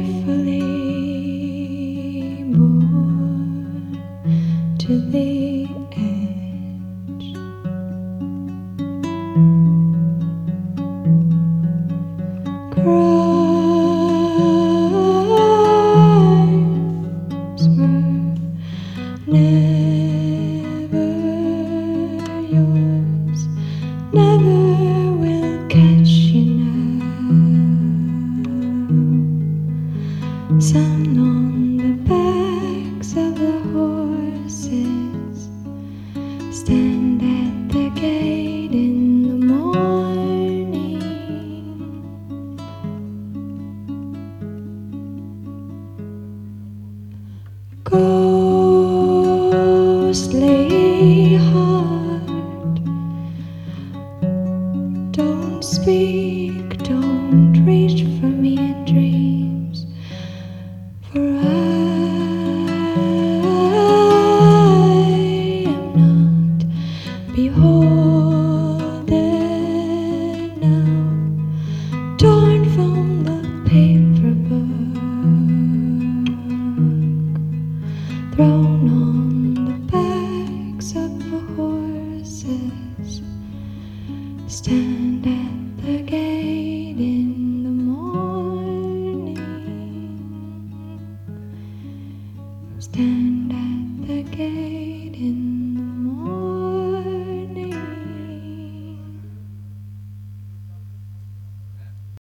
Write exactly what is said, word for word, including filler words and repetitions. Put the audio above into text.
joyfully borne to the edge. Crimes were never yours, never will catch you now. Sun on the backs of the horses stand at the gate in the morning. Ghostly heart, don't speak, don't reach for me in dreams, for I am not beholden now, torn from the paper book, thrown on the backs of the horses, stand at the gate in the morning, stand at the gate in